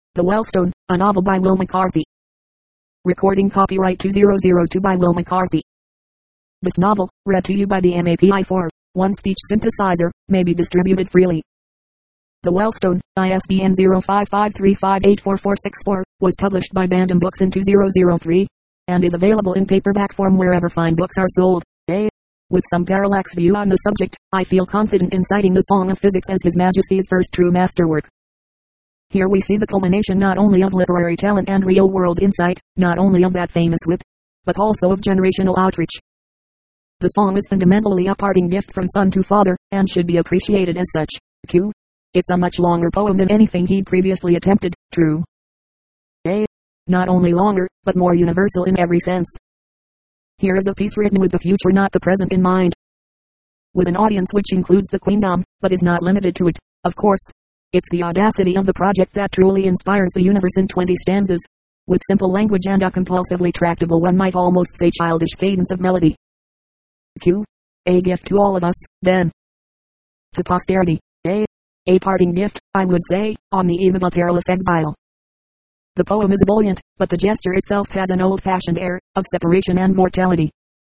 The Wellstone, a novel by Will McCarthy. Recording copyright 2002 by Will McCarthy. This novel, read to you by the MAPI-4, speech synthesizer, may be distributed freely. The Wellstone, ISBN 0553584464, was published by Bantam Books in 2003, and is available in paperback form wherever fine books are sold. With some parallax view on the subject, I feel confident in citing the Song of Physics as His Majesty's first true masterwork. Here we see the culmination not only of literary talent and real-world insight, not only of that famous wit, but also of generational outreach. The song is fundamentally a parting gift from son to father, and should be appreciated as such. Q. It's a much longer poem than anything he'd previously attempted, true. Not only longer, but more universal in every sense. Here is a piece written with the future, not the present, in mind. With an audience which includes the Queendom, but is not limited to it, of course. It's the audacity of the project that truly inspires the universe in 20 stanzas, with simple language and a compulsively tractable, one might almost say childish cadence of melody. Q. A gift to all of us, then. To posterity. A parting gift, I would say, on the eve of a perilous exile. The poem is ebullient, but the gesture itself has an old-fashioned air of separation and mortality.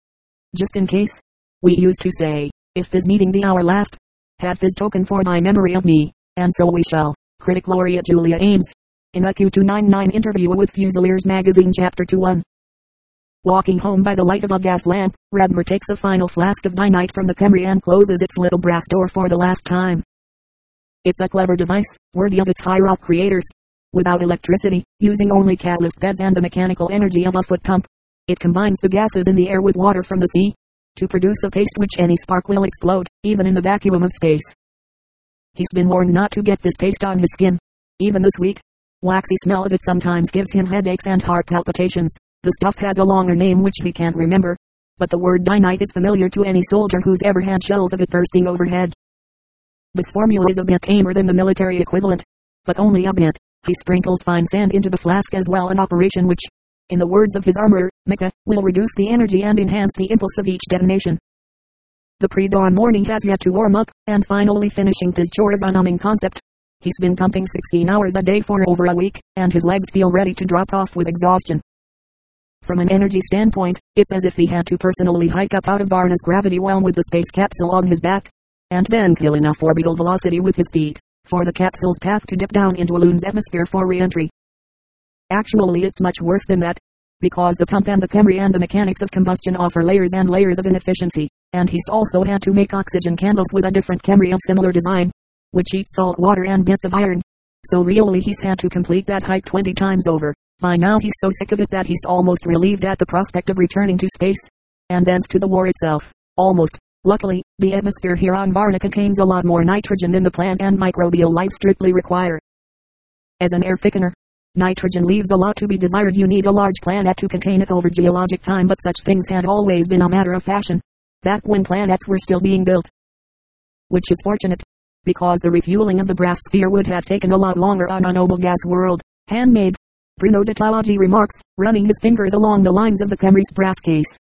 Just in case, we used to say, if this meeting be our last, have this token for my memory of me, and so we shall. Critic Laureate Julia Ames. In a Q299 interview with Fusiliers magazine, Chapter 2:1. Walking home by the light of a gas lamp, Radmer takes a final flask of dynamite from the Khemri and closes its little brass door for the last time. It's a clever device, worthy of its high rock creators. Without electricity, using only catalyst beds and the mechanical energy of a foot pump, it combines the gases in the air with water from the sea, to produce a paste which any spark will explode, even in the vacuum of space. He's been warned not to get this paste on his skin. Even the sweet, waxy smell of it sometimes gives him headaches and heart palpitations. The stuff has a longer name which he can't remember, but the word dynamite is familiar to any soldier who's ever had shells of it bursting overhead. This formula is a bit tamer than the military equivalent, but only a bit. He sprinkles fine sand into the flask as well, an operation which, in the words of his armorer, Micah, will reduce the energy and enhance the impulse of each detonation. The pre-dawn morning has yet to warm up, and finally finishing his chore is a numbing concept. He's been pumping 16 hours a day for over a week, and his legs feel ready to drop off with exhaustion. From an energy standpoint, it's as if he had to personally hike up out of Varna's gravity well with the space capsule on his back, and then kill enough orbital velocity with his feet for the capsule's path to dip down into a Lune's atmosphere for re-entry. Actually, it's much worse than that, because the pump and the Khemri and the mechanics of combustion offer layers and layers of inefficiency, and he's also had to make oxygen candles with a different Khemri of similar design, which eats salt water and bits of iron. So really he's had to complete that hike 20 times over. By now he's so sick of it that he's almost relieved at the prospect of returning to space, and thence to the war itself. Almost. Luckily, the atmosphere here on Varna contains a lot more nitrogen than the plant and microbial life strictly require. As an air thickener, nitrogen leaves a lot to be desired. You need a large planet to contain it over geologic time, but such things had always been a matter of fashion, back when planets were still being built. Which is fortunate, because the refueling of the brass sphere would have taken a lot longer on a noble gas world. Handmade, Bruno de Talagi remarks, running his fingers along the lines of the Khemri's brass case.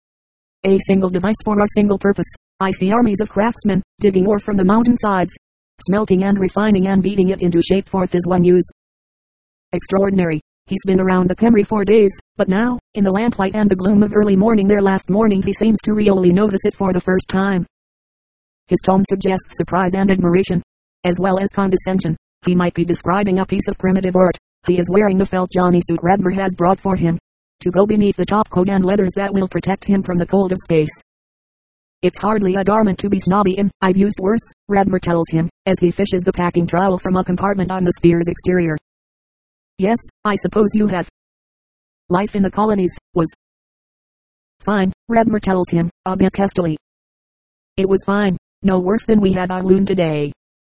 A single device for a single purpose. I see armies of craftsmen, digging ore from the mountainsides, smelting and refining and beating it into shape for this one use. Extraordinary. He's been around the Khemri for days, but now, in the lamplight and the gloom of early morning, their last morning, he seems to really notice it for the first time. His tone suggests surprise and admiration, as well as condescension. He might be describing a piece of primitive art. He is wearing the felt Johnny suit Radmer has brought for him, to go beneath the top coat and leathers that will protect him from the cold of space. It's hardly a garment to be snobby in. I've used worse, Radmer tells him, as he fishes the packing trowel from a compartment on the sphere's exterior. Yes, I suppose you have. Life in the colonies was fine, Radmer tells him, a bit testily. It was fine, no worse than we have on Lune today.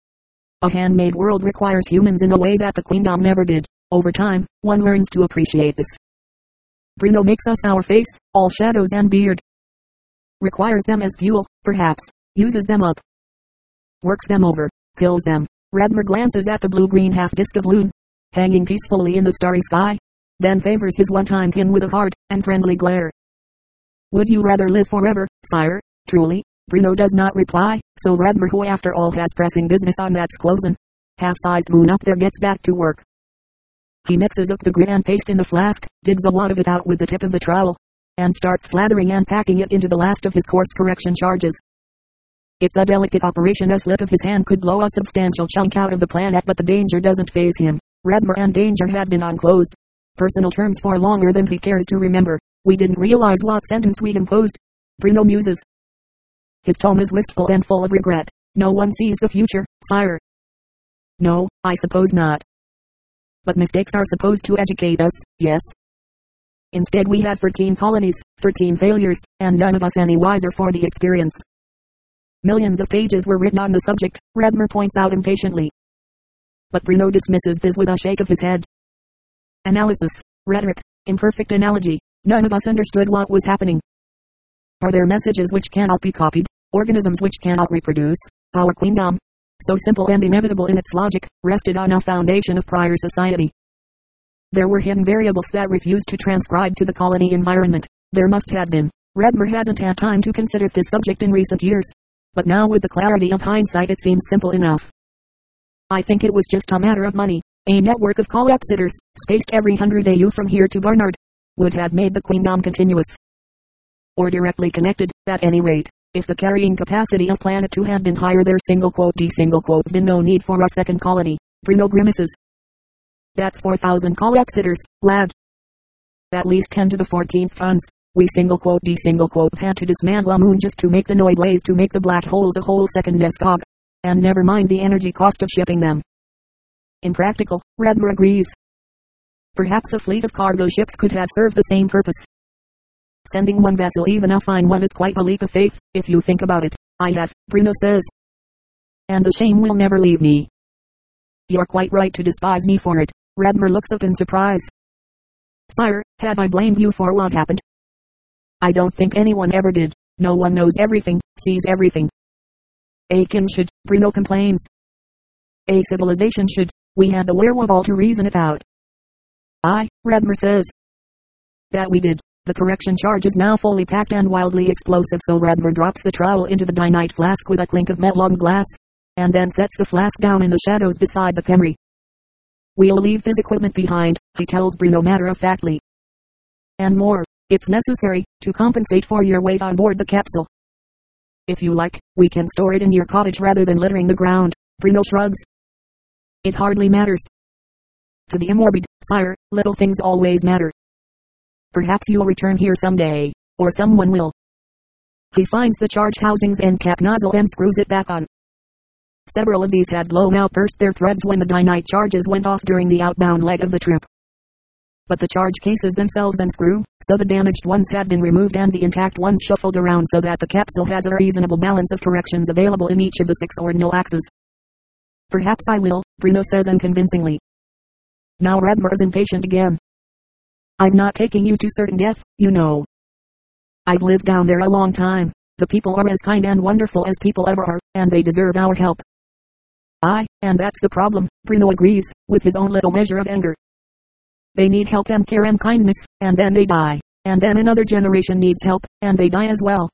A handmade world requires humans in a way that the Queendom never did. Over time, one learns to appreciate this. Bruno makes us our face, all shadows and beard. Requires them as fuel, perhaps. Uses them up. Works them over. Kills them. Radmer glances at the blue-green half-disk of Lune, hanging peacefully in the starry sky, then favors his one-time kin with a hard and friendly glare. Would you rather live forever, sire? Truly? Bruno does not reply, so Radmer, who after all has pressing business on that squozen, half-sized moon up there, gets back to work. He mixes up the grit and paste in the flask, digs a lot of it out with the tip of the trowel, and starts slathering and packing it into the last of his course correction charges. It's a delicate operation. A slip of his hand could blow a substantial chunk out of the planet, but the danger doesn't faze him. Redmer and Danger had been on close personal terms for longer than he cares to remember. We didn't realize what sentence we'd imposed. Bruno muses. His tone is wistful and full of regret. No one sees the future, sire. No, I suppose not. But mistakes are supposed to educate us, yes? Instead we had 13 colonies, 13 failures, and none of us any wiser for the experience. Millions of pages were written on the subject, Redmer points out impatiently. But Bruno dismisses this with a shake of his head. Analysis, rhetoric, imperfect analogy. None of us understood what was happening. Are there messages which cannot be copied, organisms which cannot reproduce? Our queendom, so simple and inevitable in its logic, rested on a foundation of prior society. There were hidden variables that refused to transcribe to the colony environment. There must have been. Redmer hasn't had time to consider this subject in recent years. But now with the clarity of hindsight it seems simple enough. I think it was just a matter of money. A network of collapsitors, spaced every 100 AU from here to Barnard, would have made the queendom continuous. Or directly connected, at any rate. If the carrying capacity of Planet 2 had been higher, there been no need for a second colony. Bruno grimaces. That's 4,000 collapsitors, lad. At least 10 to the 14th tons. We had to dismantle a moon just to make the Noid blaze, to make the black holes a whole second escog. And never mind the energy cost of shipping them. Impractical, Redmer agrees. Perhaps a fleet of cargo ships could have served the same purpose. Sending one vessel, even a fine one, is quite a leap of faith, if you think about it. I have, Bruno says. And the shame will never leave me. You're quite right to despise me for it. Redmer looks up in surprise. Sire, have I blamed you for what happened? I don't think anyone ever did. No one knows everything, sees everything. A king should, Bruno complains. A civilization should. We had the wherewithal to reason it out. Aye, Redmer says. That we did. The correction charge is now fully packed and wildly explosive, so Redmer drops the trowel into the dynamite flask with a clink of metal glass, and then sets the flask down in the shadows beside the Camry. We'll leave this equipment behind, he tells Bruno matter-of-factly. And more, it's necessary, to compensate for your weight on board the capsule. If you like, we can store it in your cottage rather than littering the ground. Bruno shrugs. It hardly matters. To the immortal, sire, little things always matter. Perhaps you'll return here someday, or someone will. He finds the charge housings and cap nozzle and screws it back on. Several of these had blown out, burst their threads when the dynamite charges went off during the outbound leg of the trip. But the charge cases themselves unscrew, so the damaged ones have been removed and the intact ones shuffled around so that the capsule has a reasonable balance of corrections available in each of the 6 ordinal axes. Perhaps I will, Bruno says unconvincingly. Now Redmer is impatient again. I'm not taking you to certain death, you know. I've lived down there a long time. The people are as kind and wonderful as people ever are, and they deserve our help. Aye, and that's the problem, Bruno agrees, with his own little measure of anger. They need help and care and kindness, and then they die. And then another generation needs help, and they die as well.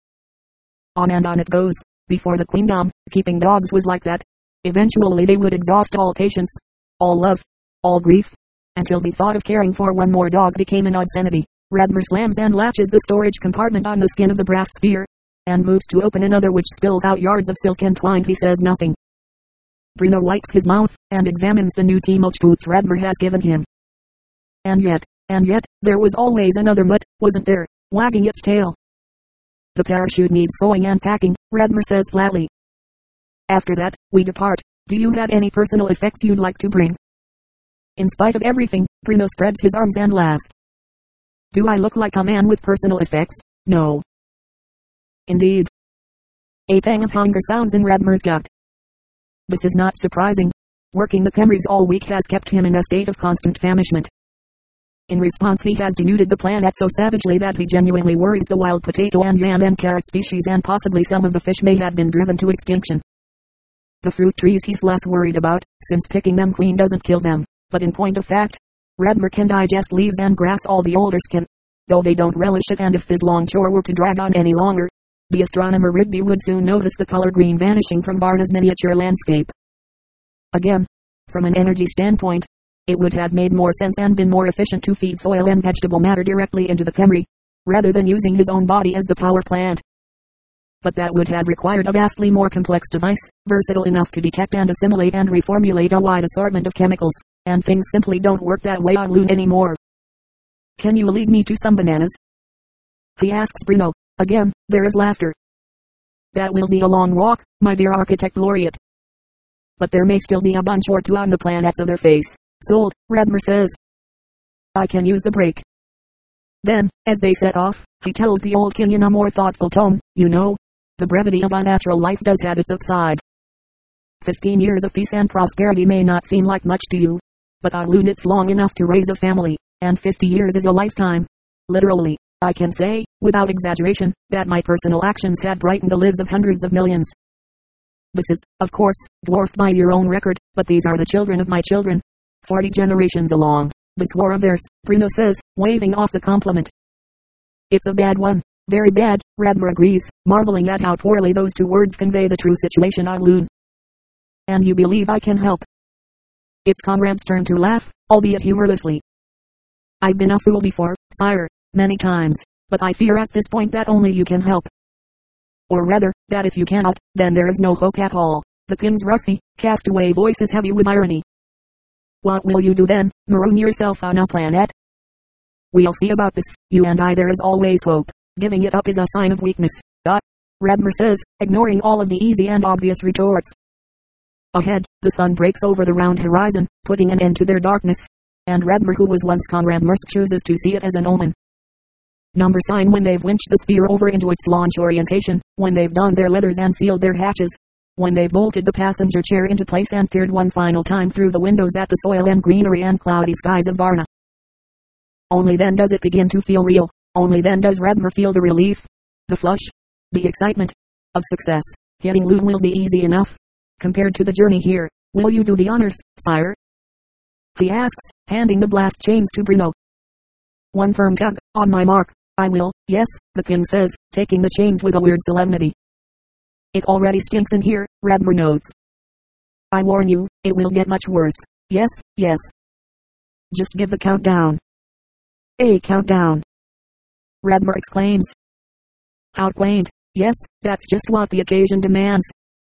On and on it goes. Before the queendom, keeping dogs was like that. Eventually they would exhaust all patience, all love, all grief, until the thought of caring for one more dog became an obscenity. Redmer slams and latches the storage compartment on the skin of the brass sphere, and moves to open another which spills out yards of silk and twine. He says nothing. Bruno wipes his mouth, and examines the new Timoch boots Redmer has given him. And yet, there was always another mutt, wasn't there, wagging its tail. The parachute needs sewing and packing, Redmer says flatly. After that, we depart. Do you have any personal effects you'd like to bring? In spite of everything, Bruno spreads his arms and laughs. Do I look like a man with personal effects? No. Indeed. A pang of hunger sounds in Redmer's gut. This is not surprising. Working the Camrys all week has kept him in a state of constant famishment. In response he has denuded the planet so savagely that he genuinely worries the wild potato and yam and carrot species, and possibly some of the fish may have been driven to extinction. The fruit trees he's less worried about, since picking them clean doesn't kill them. But in point of fact, Redmer can digest leaves and grass all the olders can, though they don't relish it, and if this long chore were to drag on any longer, the astronomer Rigby would soon notice the color green vanishing from Barna's miniature landscape. Again, from an energy standpoint, It would have made more sense and been more efficient to feed soil and vegetable matter directly into the Khemri, rather than using his own body as the power plant. But that would have required a vastly more complex device, versatile enough to detect and assimilate and reformulate a wide assortment of chemicals, and things simply don't work that way on Loon anymore. Can you lead me to some bananas? He asks Bruno. Again, there is laughter. That will be a long walk, my dear architect laureate. But there may still be a bunch or two on the planets of their face. Sold, Radmer says. I can use the brake. Then, as they set off, he tells the old king in a more thoughtful tone, you know, the brevity of unnatural life does have its upside. 15 years of peace and prosperity may not seem like much to you, but on Loon it's long enough to raise a family, and 50 years is a lifetime. Literally, I can say, without exaggeration, that my personal actions have brightened the lives of hundreds of millions. This is, of course, dwarfed by your own record, but these are the children of my children. 40 generations along this war of theirs, Bruno says, waving off the compliment. It's a bad one, very bad, Radmer agrees, marveling at how poorly those two words convey the true situation on Loon. And you believe I can help? It's Conrad's turn to laugh, albeit humorlessly. I've been a fool before, sire, many times, but I fear at this point that only you can help. Or rather, that if you cannot, then there is no hope at all. The king's rusty, castaway voice is heavy with irony. What will you do then, maroon yourself on a planet? We'll see about this, you and I. There is always hope. Giving it up is a sign of weakness. Radmer says, ignoring all of the easy and obvious retorts. Ahead, the sun breaks over the round horizon, putting an end to their darkness. And Radmer, who was once Conrad Mursk, chooses to see it as an omen. Number sign when they've winched the sphere over into its launch orientation, when they've donned their leathers and sealed their hatches, when they've bolted the passenger chair into place and peered one final time through the windows at the soil and greenery and cloudy skies of Varna. Only then does it begin to feel real. Only then does Radmer feel the relief, the flush, the excitement of success. Getting Loon will be easy enough. Compared to the journey here, will you do the honors, sire? He asks, handing the blast chains to Bruno. One firm tug, on my mark. I will, yes, the king says, taking the chains with a weird solemnity. It already stinks in here, Radmer notes. I warn you, it will get much worse. Yes, yes. Just give the countdown. A countdown. Radmer exclaims. How quaint. Yes, that's just what the occasion demands.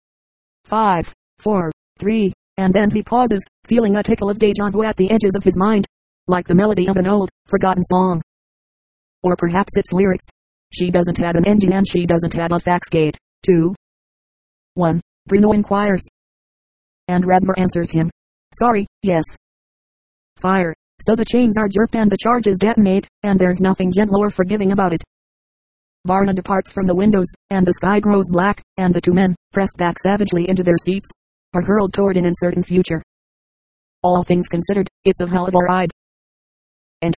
5, 4, 3, and then he pauses, feeling a tickle of deja vu at the edges of his mind, like the melody of an old, forgotten song. Or perhaps it's lyrics. She doesn't have an engine and she doesn't have a fax gate. 2, 1, Bruno inquires. And Radmer answers him. Sorry, yes. Fire. So the chains are jerked and the charges detonate, and there's nothing gentle or forgiving about it. Varna departs from the windows, and the sky grows black, and the two men, pressed back savagely into their seats, are hurled toward an uncertain future. All things considered, it's a hell of a ride. And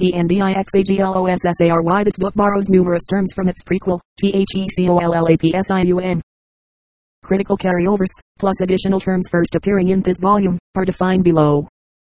APPENDIXAGLOSSARY. This book borrows numerous terms from its prequel, THECOLLAPSION. Critical carryovers, plus additional terms first appearing in this volume, are defined below.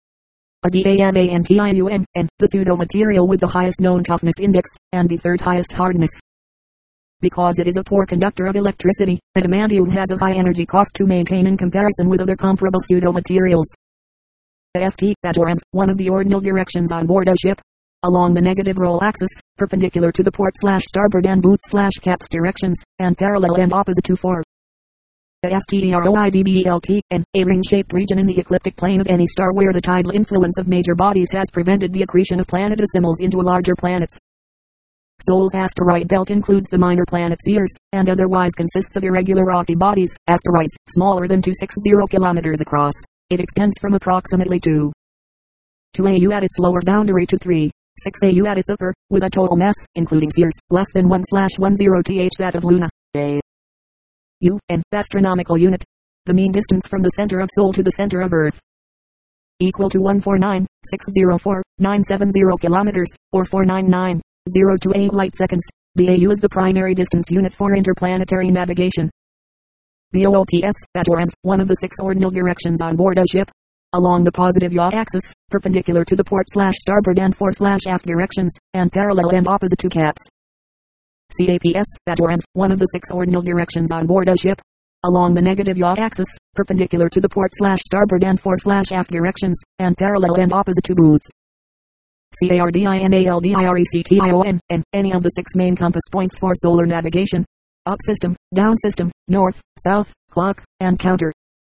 Adamantium, the pseudo-material with the highest known toughness index, and the third highest hardness. Because it is a poor conductor of electricity, adamantium has a high energy cost to maintain in comparison with other comparable pseudo-materials. FT, one of the ordinal directions on board a ship. Along the negative roll axis, perpendicular to the port/starboard and boot/caps directions, and parallel and opposite to 4. ASTEROIDBELT, a ring-shaped region in the ecliptic plane of any star where the tidal influence of major bodies has prevented the accretion of planetesimals into larger planets. Sol's asteroid belt includes the minor planet Ceres, and otherwise consists of irregular rocky bodies, asteroids, smaller than 260 kilometers across. It extends from approximately 2 AU at its lower boundary to 3.6 AU at its upper, with a total mass, including Ceres, less than 1/10th that of Luna. UN, astronomical unit. The mean distance from the center of Sol to the center of Earth. Equal to 149,604,970 kilometers, or 499,028 light seconds. The AU is the primary distance unit for interplanetary navigation. VOLTS, one of the 6 ordinal directions on board a ship. Along the positive yaw axis, perpendicular to the port/starboard and fore/aft directions, and parallel and opposite to caps. CAPS, one of the 6 ordinal directions on board a ship. along the negative yaw axis, perpendicular to the port/starboard and fore/aft directions, and parallel and opposite to boots. CARDINALDIRECTION, and any of the 6 main compass points for solar navigation: up system, down system, north, south, clock, and counter.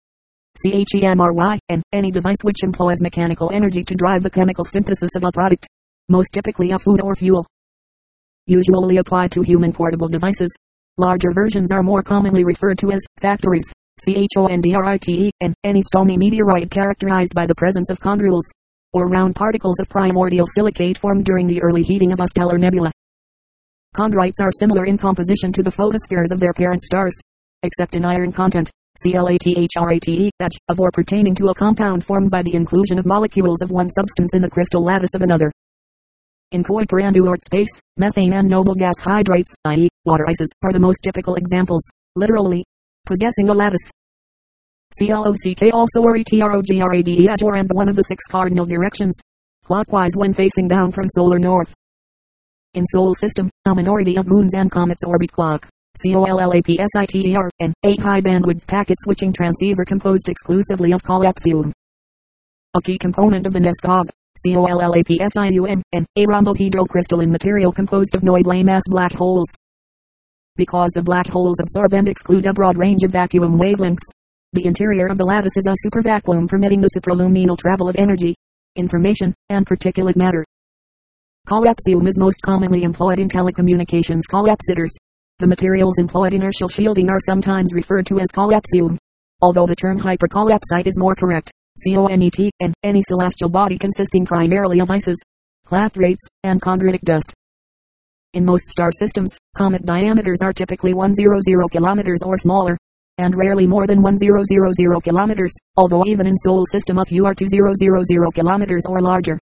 CHEMRY, and any device which employs mechanical energy to drive the chemical synthesis of a product, most typically a food or fuel. Usually applied to human portable devices. Larger versions are more commonly referred to as factories. CHONDRITE, and any stony meteoroid characterized by the presence of chondrules, or round particles of primordial silicate formed during the early heating of a stellar nebula. Chondrites are similar in composition to the photospheres of their parent stars, except in iron content. CLATHRATE, of or pertaining to a compound formed by the inclusion of molecules of one substance in the crystal lattice of another. In Kuiper and Oort space, methane and noble gas hydrates, i.e., water ices, are the most typical examples, literally, possessing a lattice. CLOCK also or ETROGRADE adjourn one of the 6 cardinal directions, clockwise when facing down from solar north. In Sol system, a minority of moons and comets orbit clock. COLLAPSITER, an 8 high bandwidth packet switching transceiver composed exclusively of collapsium. A key component of the NESCOG. COLLAPSIUM, and a rhombohedral crystalline material composed of Noidle mass black holes. Because the black holes absorb and exclude a broad range of vacuum wavelengths, the interior of the lattice is a supervacuum permitting the supraluminal travel of energy, information, and particulate matter. Collapsium is most commonly employed in telecommunications collapsitors. The materials employed in inertial shielding are sometimes referred to as collapsium, although the term hypercollapsite is more correct. CONET, and any celestial body consisting primarily of ices, clathrates, and chondritic dust. In most star systems, comet diameters are typically 100 kilometers or smaller, and rarely more than 1000 kilometers, although even in Sol system a few are 2000 kilometers or larger.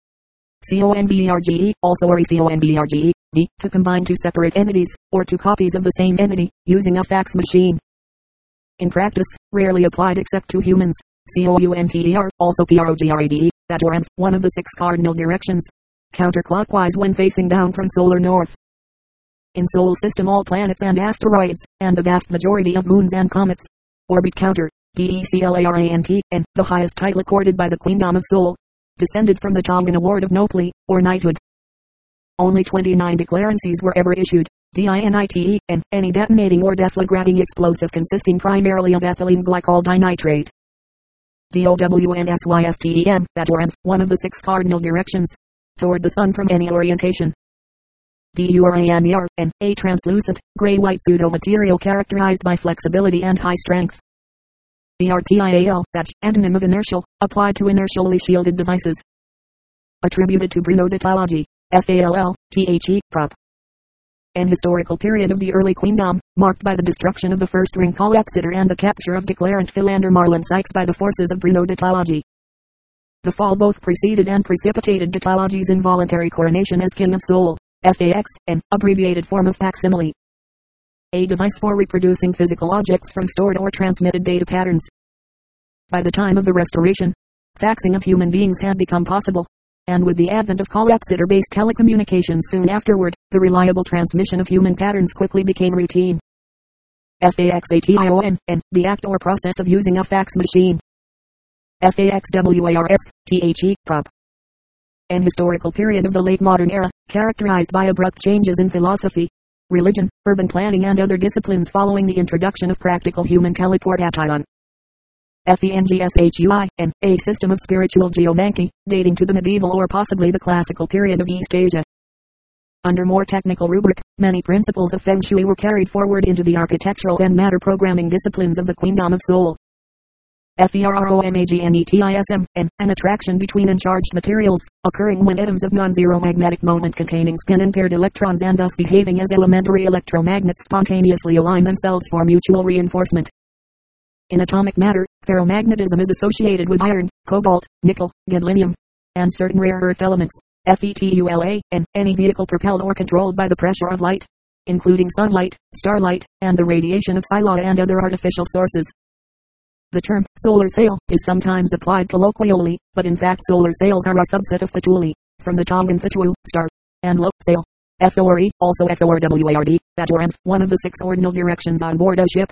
CONVERGE, also or ECONVERGE, to combine 2 separate entities, or 2 copies of the same entity, using a fax machine. In practice, rarely applied except to humans. COUNTER, also PROGRADE, adjourn one of the 6 cardinal directions, counterclockwise when facing down from solar north. In Sol system all planets and asteroids, and the vast majority of moons and comets, orbit counter, DECLARANT, and the highest title accorded by the Queendom of Sol, descended from the Tongan Award of Knightly, or knighthood. Only 29 declarancies were ever issued, DINITE, and any detonating or deflagrating explosive consisting primarily of ethylene glycol dinitrate. DOWNSYSTEM, adjourn one of the 6 cardinal directions, toward the sun from any orientation. DURANER, and a translucent, gray-white pseudo-material characterized by flexibility and high strength. ERTIAL, antonym of inertial, applied to inertially shielded devices. Attributed to Bruno de Tailliages, FALL, prop. An historical period of the early Queendom, marked by the destruction of the first ring collapsitor and the capture of declarant Philander Marlin Sykes by the forces of Bruno de Tailliages. The fall both preceded and precipitated de Tailliages' involuntary coronation as King of Sol, FAX, an abbreviated form of facsimile. A device for reproducing physical objects from stored or transmitted data patterns. By the time of the Restoration, faxing of human beings had become possible, and with the advent of collapsitor-based telecommunications soon afterward, the reliable transmission of human patterns quickly became routine. FAXATION, and the act or process of using a fax machine. FAXWARS, prop. An historical period of the late modern era, characterized by abrupt changes in philosophy, religion, urban planning and other disciplines following the introduction of practical human teleportation. FENGSHUI, and a system of spiritual geomancy, dating to the medieval or possibly the classical period of East Asia. Under more technical rubric, many principles of Feng Shui were carried forward into the architectural and matter programming disciplines of the Queendom of Sol. FEROMAGNETISM, and an attraction between uncharged materials, occurring when atoms of non-zero magnetic moment containing spin-impaired electrons and thus behaving as elementary electromagnets spontaneously align themselves for mutual reinforcement. In atomic matter, ferromagnetism is associated with iron, cobalt, nickel, gadolinium, and certain rare earth elements, FETULA, and any vehicle propelled or controlled by the pressure of light, including sunlight, starlight, and the radiation of silhouette and other artificial sources. The term solar sail is sometimes applied colloquially, but in fact solar sails are a subset of fatuli, from the Tongan fatu, star, and lo, sail. FORE, also FORWARD, adjourn one of the 6 ordinal directions on board a ship.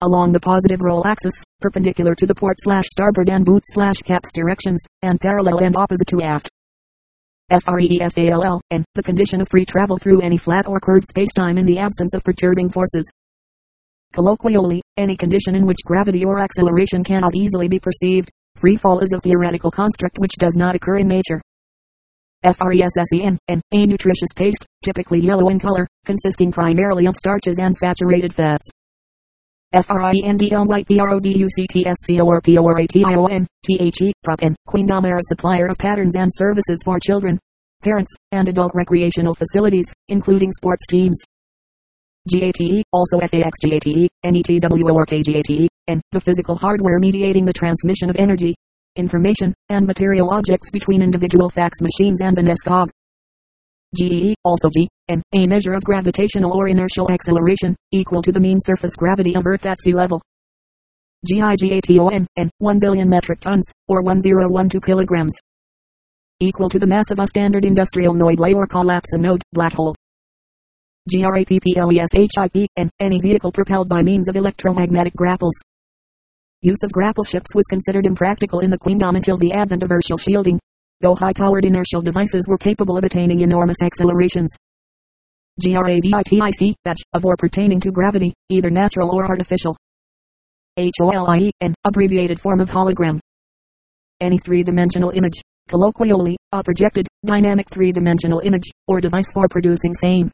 along the positive roll axis, perpendicular to the port/starboard and boot/caps directions, and parallel and opposite to aft. FREFALL, and the condition of free travel through any flat or curved spacetime in the absence of perturbing forces. Colloquially, any condition in which gravity or acceleration cannot easily be perceived. Free fall is a theoretical construct which does not occur in nature. FRESSEN, a nutritious paste, typically yellow in color, consisting primarily of starches and saturated fats. FRINDL white PRODUCTSCORPORATION, THE, Prop-N, Queendom are a supplier of patterns and services for children, parents, and adult recreational facilities, including sports teams. GATE, also FAXGATE, NETWORKGATE, and the physical hardware mediating the transmission of energy, information, and material objects between individual fax machines and the NESCOG. GE, also G, and a measure of gravitational or inertial acceleration, equal to the mean surface gravity of Earth at sea level. GIGATON, and 1 billion metric tons, or 1012 kilograms, equal to the mass of a standard industrial node or collapse node, black hole. GRAPPLESHIP, and any vehicle propelled by means of electromagnetic grapples. Use of grapple ships was considered impractical in the Queendom until the advent of inertial shielding, though high-powered inertial devices were capable of attaining enormous accelerations. GRAVITIC, of or pertaining to gravity, either natural or artificial. HOLIE, an abbreviated form of hologram. Any three-dimensional image, colloquially, a projected, dynamic three-dimensional image, or device for producing same.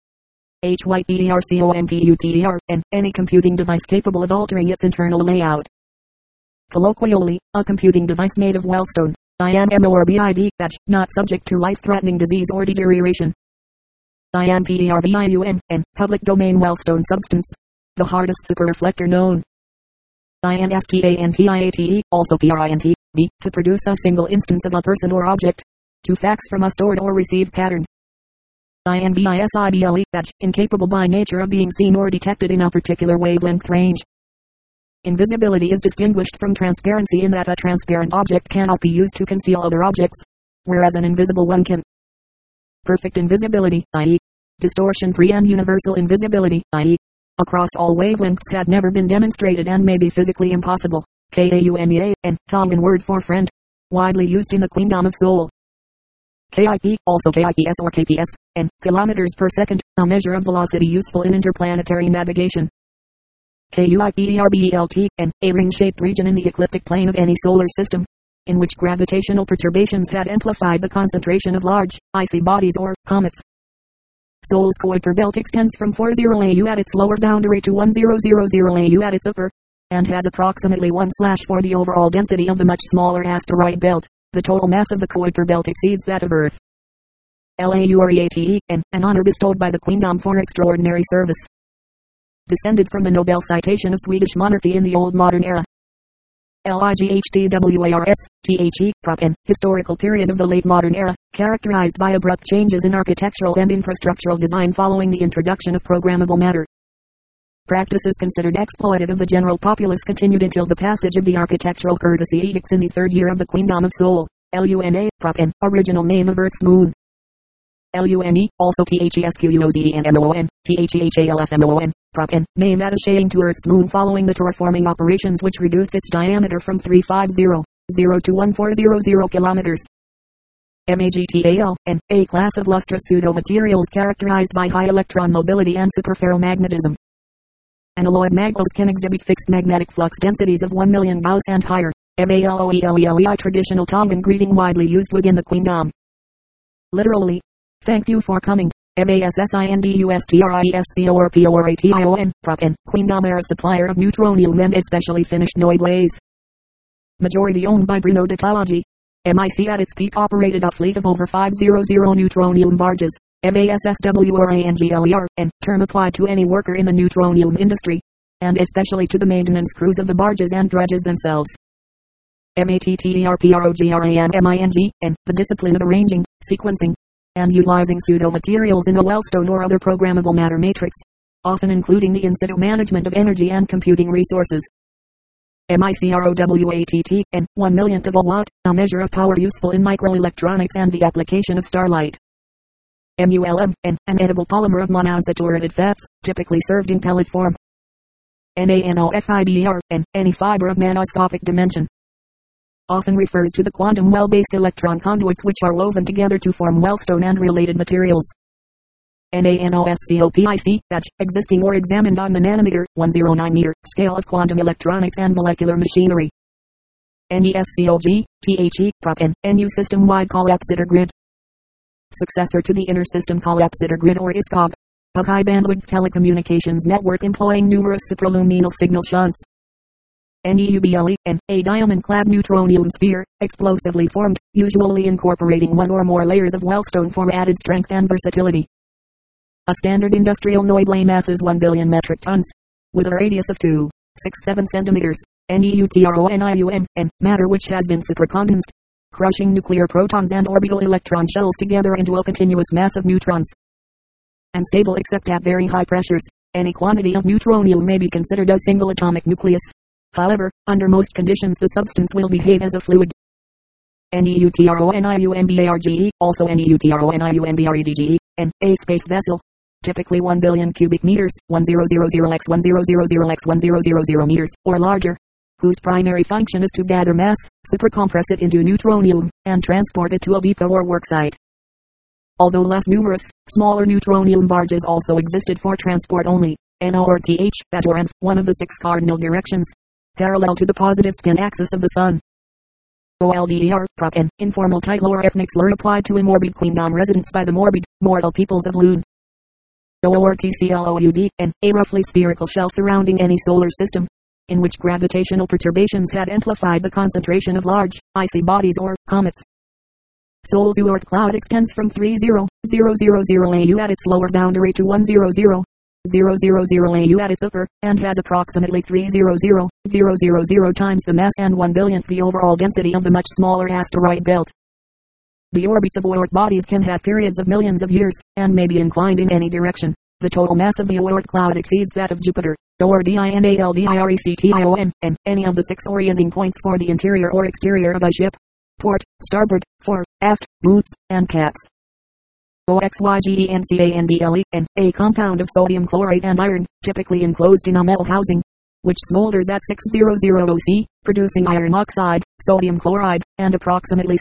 HYPERCOMPUTER, and any computing device capable of altering its internal layout. Colloquially, a computing device made of wellstone, INMORBID, not subject to life-threatening disease or deterioration. INPERVIUN, and public domain wellstone substance, the hardest superreflector known. INSTANTIATE, also PRINT, to produce a single instance of a person or object, to fax from a stored or received pattern. INVISIBLE, incapable by nature of being seen or detected in a particular wavelength range. Invisibility is distinguished from transparency in that a transparent object cannot be used to conceal other objects, whereas an invisible one can. Perfect invisibility, i.e., distortion-free, and universal invisibility, i.e., across all wavelengths, had never been demonstrated and may be physically impossible. KAUNEA, and Tongan word for friend, widely used in the Queendom of Seoul. KIP, also KIPS or KPS, and kilometers per second, a measure of velocity useful in interplanetary navigation. KUIPERBELT, and a ring-shaped region in the ecliptic plane of any solar system, in which gravitational perturbations have amplified the concentration of large, icy bodies or comets. Seoul's Kuiper belt extends from 40 AU at its lower boundary to 1000 AU at its upper, and has approximately 1/4 the overall density of the much smaller asteroid belt. The total mass of the Kuiper belt exceeds that of Earth. LAUREATE, and an honor bestowed by the Queendom for extraordinary service. Descended from the Nobel citation of Swedish monarchy in the Old Modern Era. LIGHTWARS, THE, Prop-N, historical period of the Late Modern Era, characterized by abrupt changes in architectural and infrastructural design following the introduction of programmable matter. Practices considered exploitative of the general populace continued until the passage of the Architectural Courtesy Edicts in the third year of the Queendom of Seoul. LUNA, Prop-N, original name of Earth's moon. LUNE, also THESQUOZENMOON, THEHALFMOON, Prop-N, name attaching to Earth's moon following the terraforming operations which reduced its diameter from 350 to 1400 kilometers. MAGTAL, and a class of lustrous pseudo-materials characterized by high electron mobility and superferromagnetism. Analoid magmas can exhibit fixed magnetic flux densities of 1 million Gauss and higher. MALOELELEI, traditional Tongan greeting widely used within the Queendom. Literally, thank you for coming. MASSINDUSTRISCORPORATION, Prop-N, Queendom are a supplier of neutronium and especially finished noids. Majority owned by Bruno de Talagi. MIC at its peak operated a fleet of over 500 neutronium barges. MASSWRANGLER, and term applied to any worker in the neutronium industry, and especially to the maintenance crews of the barges and dredges themselves. MATTERPROGRANMING, and the discipline of arranging, sequencing, and utilizing pseudo-materials in a wellstone or other programmable matter matrix, often including the in situ management of energy and computing resources. MICROWATT, and 1/1,000,000 of a watt, a measure of power useful in microelectronics and the application of starlight. MULM, and an edible polymer of monounsaturated fats, typically served in pellet form. NaNOFIBER, and any fiber of nanoscopic dimension. Often refers to the quantum well-based electron conduits which are woven together to form wellstone and related materials. NaNOSCOPIC, batch, existing or examined on the nanometer, 109 meter, scale of quantum electronics and molecular machinery. NESCOG, THE, prop N, NU system-wide collapsitor grid. Successor to the inter-system collapsitor grid or ISCOG. A high-bandwidth telecommunications network employing numerous supraluminal signal shunts. NEUBLE, a diamond-clad neutronium sphere, explosively formed, usually incorporating one or more layers of wellstone for added strength and versatility. A standard industrial Neublet mass is 1 billion metric tons, with a radius of 2.67 centimeters. NEUTRONIUM, matter which has been supercondensed, crushing nuclear protons and orbital electron shells together into a continuous mass of neutrons. Unstable except at very high pressures, any quantity of neutronium may be considered a single atomic nucleus. However, under most conditions the substance will behave as a fluid. NEUTRONIUMBARGE, also NEUTRONIUMBREDGE, a space vessel. Typically 1 billion cubic meters, 1000x1000x1000 meters, or larger, whose primary function is to gather mass, supercompress it into neutronium, and transport it to a depot or worksite. Although less numerous, smaller neutronium barges also existed for transport only. NORTH, Bajoran, one of the 6 cardinal directions, parallel to the positive spin axis of the Sun. OLDER, prop N, informal title or ethnic slur applied to a morbid queendom residents by the morbid, mortal peoples of Lune. OORTCLOUD, a roughly spherical shell surrounding any solar system, in which gravitational perturbations have amplified the concentration of large, icy bodies or comets. Sol's Oort cloud extends from 30,000 AU at its lower boundary to 100,000 AU at its upper, and has approximately 300,000 times the mass and 1/1000th the overall density of the much smaller asteroid belt. The orbits of Oort bodies can have periods of millions of years, and may be inclined in any direction. The total mass of the Oort cloud exceeds that of Jupiter, ORDINALDIRECTION, and any of the 6 orienting points for the interior or exterior of a ship: port, starboard, fore, aft, boots, and caps. OXYGENCANDLE, a compound of sodium chlorate and iron, typically enclosed in a metal housing, which smolders at 600 C, producing iron oxide, sodium chloride, and approximately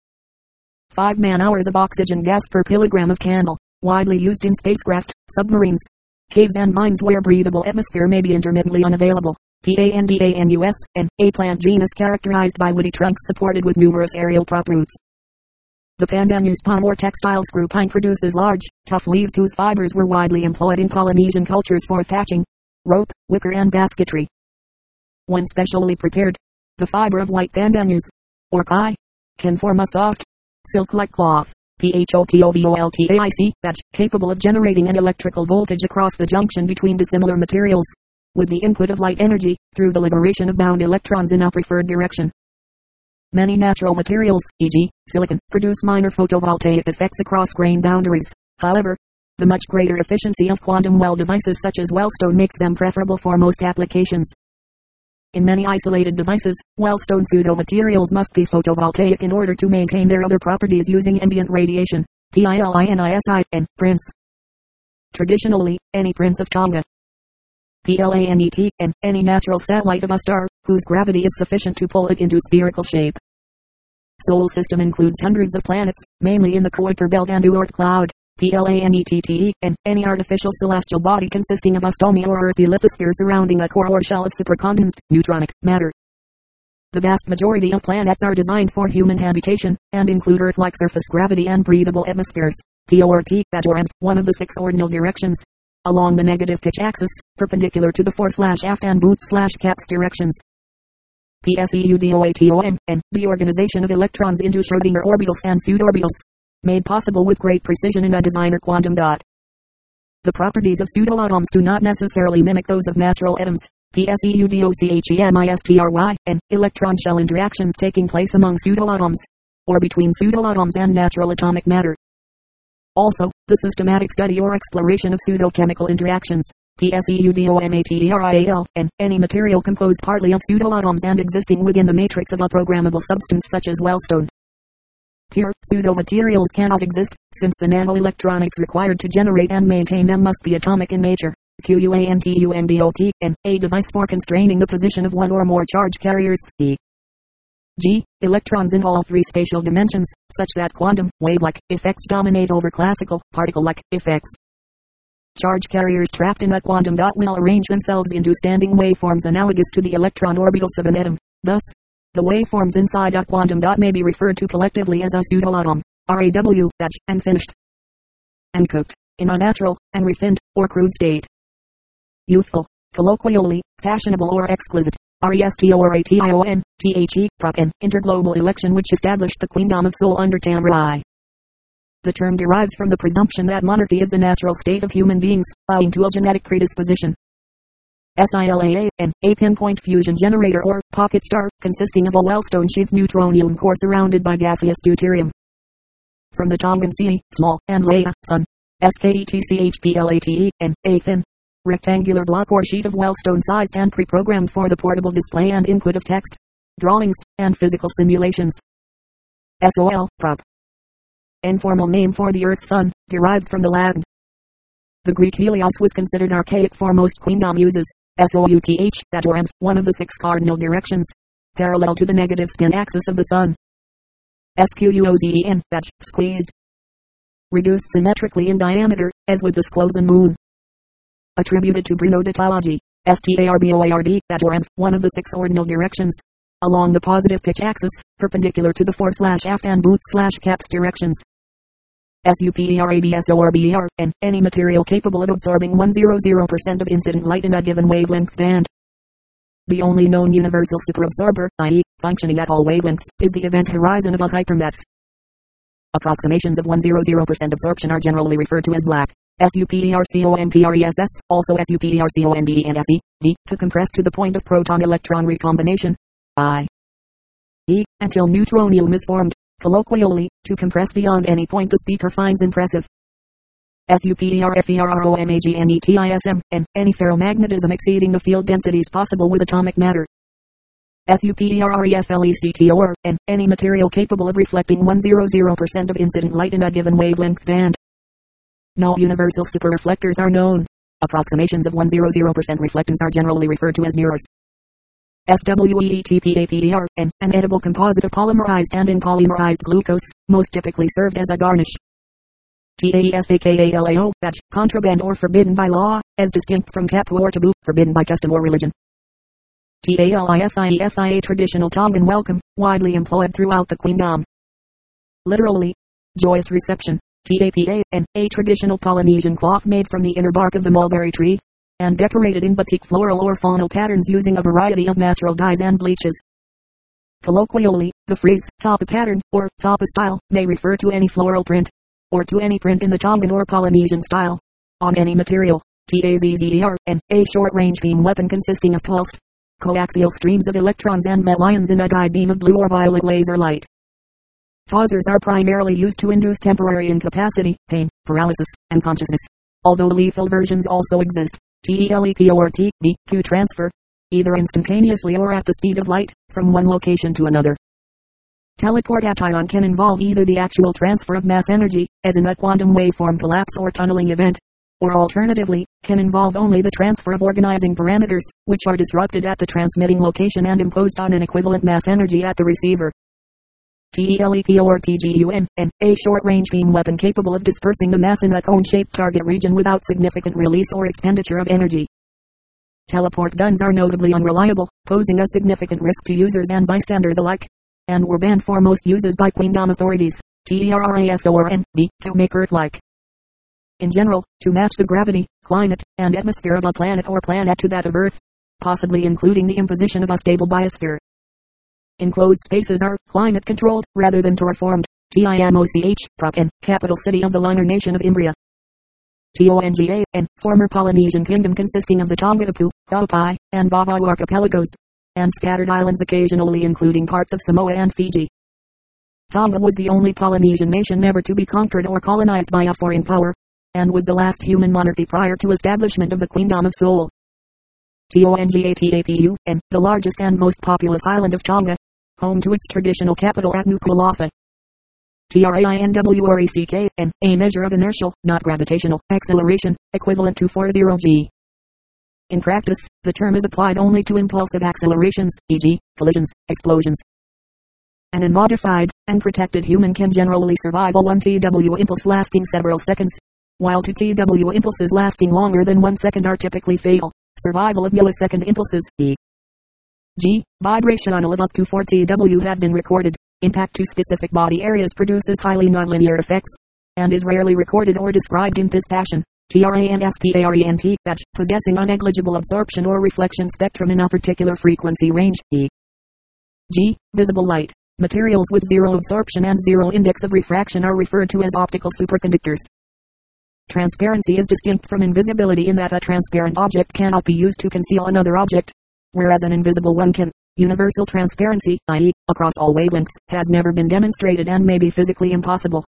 6.5 man-hours of oxygen gas per kilogram of candle, widely used in spacecraft, submarines, caves and mines where breathable atmosphere may be intermittently unavailable. PANDANUS, a plant genus characterized by woody trunks supported with numerous aerial prop roots. The Pandanus palm or textile screw pine produces large, tough leaves whose fibers were widely employed in Polynesian cultures for thatching, rope, wicker and basketry. When specially prepared, the fiber of white Pandanus, or kai, can form a soft, silk-like cloth, PHOTOVOLTAIC, batch, capable of generating an electrical voltage across the junction between dissimilar materials, with the input of light energy, through the liberation of bound electrons in a preferred direction. Many natural materials, e.g., silicon, produce minor photovoltaic effects across grain boundaries. However, the much greater efficiency of quantum well devices such as wellstone makes them preferable for most applications. In many isolated devices, wellstone pseudo-materials must be photovoltaic in order to maintain their other properties using ambient radiation. PILINISI, and Prince. Traditionally, any Prince of Tonga. PLANET, and any natural satellite of a star, whose gravity is sufficient to pull it into spherical shape. Solar system includes hundreds of planets, mainly in the Kuiper belt and Oort cloud. PLANETTE, and any artificial celestial body consisting of a stony or earthy lithosphere surrounding a core or shell of supercondensed, neutronic, matter. The vast majority of planets are designed for human habitation, and include Earth-like surface gravity and breathable atmospheres. PORT, Bajoran, one of the 6 ordinal directions, along the negative pitch axis, perpendicular to the fore/aft and boots/caps directions. PSEUDOATOM, and the organization of electrons into Schrödinger orbitals and pseudorbitals, made possible with great precision in a designer quantum dot. The properties of pseudoatoms do not necessarily mimic those of natural atoms. PSEUDOCHEMISTRY, and electron shell interactions taking place among pseudoatoms, or between pseudoatoms and natural atomic matter. Also, the systematic study or exploration of pseudochemical interactions. PSEUDOMATERIAL, and any material composed partly of pseudoatoms and existing within the matrix of a programmable substance such as wellstone. Pure pseudomaterials cannot exist, since the nanoelectronics required to generate and maintain them must be atomic in nature. quantumdot, and a device for constraining the position of one or more charge carriers. E.g., electrons in all three spatial dimensions, such that quantum, wave-like, effects dominate over classical, particle-like, effects. Charge carriers trapped in a quantum dot will arrange themselves into standing waveforms analogous to the electron orbitals of an atom. Thus, the waveforms inside a quantum dot may be referred to collectively as a pseudo-atom, RAW, and finished, and cooked, in a natural, and refined, or crude state. Youthful, colloquially, fashionable or exquisite, RESTORATION, THE, prop N, interglobal election which established the Queendom of Soul under Tamra I. The term derives from the presumption that monarchy is the natural state of human beings, owing to a genetic predisposition. SILAAN, a pinpoint fusion generator or pocket star, consisting of a Wellstone-sheathed neutronium core surrounded by gaseous deuterium. From the Tongan Sea, small, and Lea, Sun, SKETCHPLATE, and a thin, rectangular block or sheet of Wellstone-sized and pre-programmed for the portable display and input of text, drawings, and physical simulations. SOL, prop. Informal name for the Earth's sun, derived from the Latin. The Greek helios was considered archaic for most Queendom uses. SOUTH, that or one of the six cardinal directions, parallel to the negative spin axis of the sun. SQUOZEN, that, squeezed. Reduced symmetrically in diameter, as with the squozen moon. Attributed to Bruno de Tauge, STARBOARD, that or one of the six ordinal directions, along the positive pitch axis, perpendicular to the fore/aft and boot/caps directions. SUPERADSORBER, and any material capable of absorbing 100% of incident light in a given wavelength band. The only known universal superabsorber, i.e., functioning at all wavelengths, is the event horizon of a hypermass. Approximations of 100% absorption are generally referred to as black. SUPERCONPRESS, also SUPERCOND and SE, to compress to the point of proton-electron recombination. I.e., until neutronium is formed. Colloquially, to compress beyond any point the speaker finds impressive. SUPERFEROMAGNETISM, and any ferromagnetism exceeding the field densities possible with atomic matter. SUPERREFLECTOR, and any material capable of reflecting 100% of incident light in a given wavelength band. No universal superreflectors are known. Approximations of 100% reflectance are generally referred to as mirrors. SWEETPAPER, and an edible composite of polymerized and unpolymerized glucose, most typically served as a garnish. TAFAKALAO, that, contraband or forbidden by law, as distinct from taboo or taboo, forbidden by custom or religion. TALIFIEFIA, traditional Tongan welcome, widely employed throughout the Queendom. Literally, joyous reception. TAPA, and a traditional Polynesian cloth made from the inner bark of the mulberry tree, and decorated in batik floral or faunal patterns using a variety of natural dyes and bleaches. Colloquially, the phrase, tapa pattern, or tapa style, may refer to any floral print, or to any print in the Tongan or Polynesian style, on any material. TAZZER, and a short-range beam weapon consisting of pulsed, coaxial streams of electrons and melions in a guide beam of blue or violet laser light. Tawsers are primarily used to induce temporary incapacity, pain, paralysis, and consciousness, although lethal versions also exist. TELEPORT, Q transfer, either instantaneously or at the speed of light, from one location to another. Teleportation can involve either the actual transfer of mass energy, as in a quantum waveform collapse or tunneling event, or alternatively, can involve only the transfer of organizing parameters, which are disrupted at the transmitting location and imposed on an equivalent mass energy at the receiver. TELEPORTGUN, and a short-range beam weapon capable of dispersing the mass in a cone-shaped target region without significant release or expenditure of energy. Teleport guns are notably unreliable, posing a significant risk to users and bystanders alike, and were banned for most uses by Queendom authorities. TERAFORN, to make Earth-like. In general, to match the gravity, climate, and atmosphere of a planet or planet to that of Earth, possibly including the imposition of a stable biosphere. Enclosed spaces are climate controlled rather than terraformed. TIMOCH, prop N, capital city of the Lunar nation of Imbria. TONGA, and former Polynesian kingdom consisting of the Tongatapu, Haupai, and Vavahu archipelagos, and scattered islands occasionally including parts of Samoa and Fiji. Tonga was the only Polynesian nation never to be conquered or colonized by a foreign power, and was the last human monarchy prior to establishment of the Queendom of Soul. TONGATAPU, and the largest and most populous island of Tonga, home to its traditional capital at Nuku'alofa. TRAINWRECK, and a measure of inertial, not gravitational, acceleration, equivalent to 40 g. In practice, the term is applied only to impulsive accelerations, e.g., collisions, explosions. An unmodified and protected human can generally survive a 1 TW impulse lasting several seconds, while 2 TW impulses lasting longer than 1 second are typically fatal. Survival of millisecond impulses, e.g., vibration of up to 4 TW have been recorded. Impact to specific body areas produces highly nonlinear effects, and is rarely recorded or described in this fashion. Transparent, possessing a negligible absorption or reflection spectrum in a particular frequency range, e.g., visible light. Materials with zero absorption and zero index of refraction are referred to as optical superconductors. Transparency is distinct from invisibility in that a transparent object cannot be used to conceal another object, whereas an invisible one can. Universal transparency, i.e., across all wavelengths, has never been demonstrated and may be physically impossible.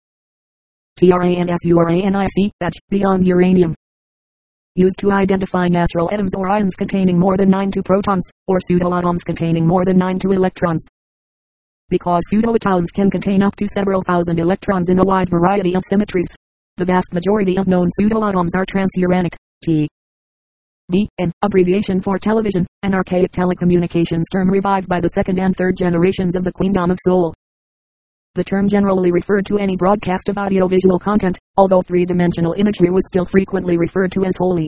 Transuranicity, beyond uranium. Used to identify natural atoms or ions containing more than 9 protons, or pseudoatoms containing more than 9 electrons. Because pseudoatoms can contain up to several thousand electrons in a wide variety of symmetries, the vast majority of known pseudoatoms are transuranic. TDN, abbreviation for television, an archaic telecommunications term revived by the second and third generations of the Queendom of Seoul. The term generally referred to any broadcast of audiovisual content, although three-dimensional imagery was still frequently referred to as wholly.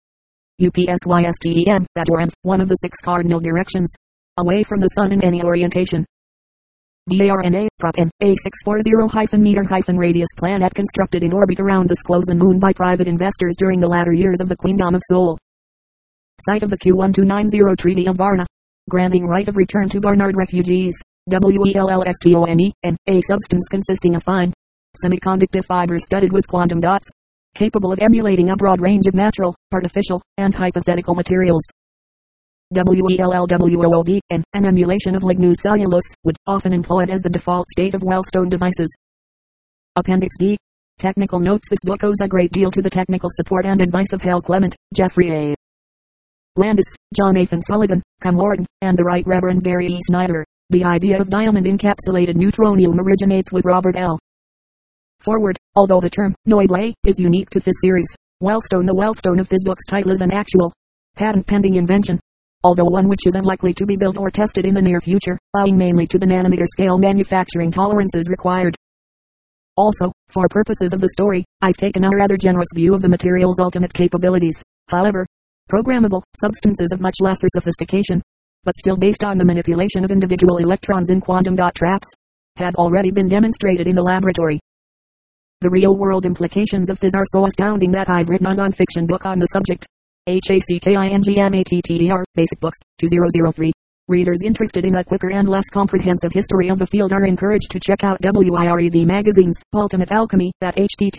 UPSYSTEM, one of the 6 cardinal directions, away from the sun in any orientation. DARNA, Prop N, a 640-meter-radius planet constructed in orbit around the Squozen moon by private investors during the latter years of the Queendom of Seoul. Site of the Q1290 Treaty of Varna, granting right of return to Barnard refugees. WELLSTONE, a substance consisting of fine, semiconductive fibers studded with quantum dots, capable of emulating a broad range of natural, artificial, and hypothetical materials. WELLWOOD, an emulation of lignous cellulose, wood, often employed as the default state of Wellstone devices. Appendix B. Technical notes. This book owes a great deal to the technical support and advice of Hal Clement, Jeffrey A. Landis, Jonathan Sullivan, Cam Morton, and the Right Reverend Barry E. Snyder. The idea of diamond-encapsulated neutronium originates with Robert L. Forward. Although the term Noidlay is unique to this series, Wellstone, the Wellstone of this book's title, is an actual, patent-pending invention, although one which is unlikely to be built or tested in the near future, owing mainly to the nanometer scale manufacturing tolerances required. Also, for purposes of the story, I've taken a rather generous view of the material's ultimate capabilities. However, programmable substances of much lesser sophistication, but still based on the manipulation of individual electrons in quantum dot traps, had already been demonstrated in the laboratory. The real-world implications of this are so astounding that I've written a non-fiction book on the subject. HACKINGMATTER, Basic Books, 2003. Readers interested in a quicker and less comprehensive history of the field are encouraged to check out WIRED Magazine's Ultimate Alchemy at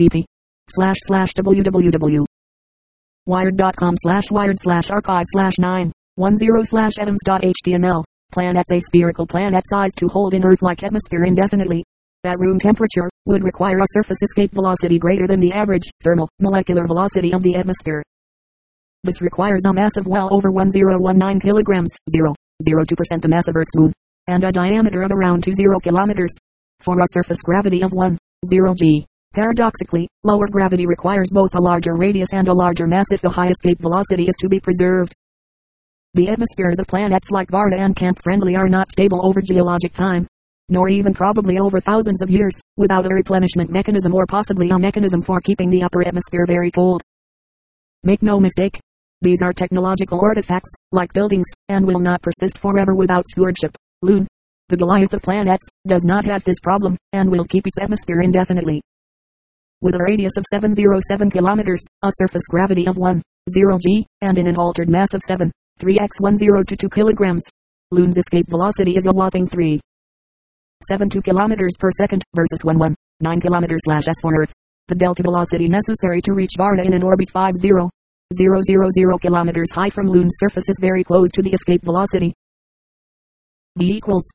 http://wwired.com/wired/archive/910/atoms.html. Planets. A spherical planet sized to hold an Earth-like atmosphere indefinitely, at room temperature, would require a surface escape velocity greater than the average thermal molecular velocity of the atmosphere. This requires a mass of well over 1019 kilograms, 0.02% the mass of Earth's moon, and a diameter of around 20 kilometers, for a surface gravity of 10 g. Paradoxically, lower gravity requires both a larger radius and a larger mass if the high escape velocity is to be preserved. The atmospheres of planets like Varna and Camp Friendly are not stable over geologic time, nor even probably over thousands of years, without a replenishment mechanism or possibly a mechanism for keeping the upper atmosphere very cold. Make no mistake, these are technological artifacts, like buildings, and will not persist forever without stewardship. Loon, the Goliath of planets, does not have this problem, and will keep its atmosphere indefinitely. With a radius of 707 kilometers, a surface gravity of 10 g, and in an altered mass of 7.3x1022 kilograms, Loon's escape velocity is a whopping 3.72 kilometers per second, versus 1.19 kilometers/s for Earth. The delta velocity necessary to reach Varna in an orbit 50,000 kilometers high from Loon's surface is very close to the escape velocity. V equals